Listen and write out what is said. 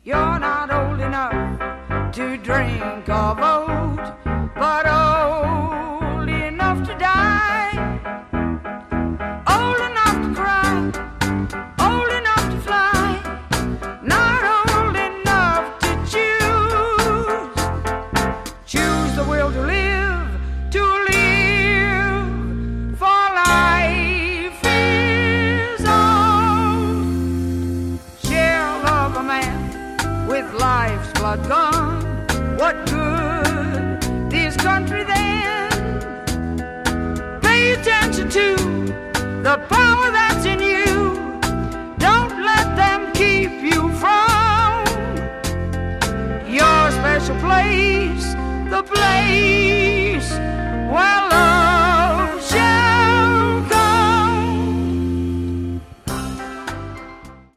You're not old enough to drink or vote, but old enough to die, old enough to cry, old enough to fly, not old enough to choose the will to live, for life is old. Shall love a man with life's blood gone, what good this country then? Pay attention to the power that's in you. Don't let them keep you from your special place, the place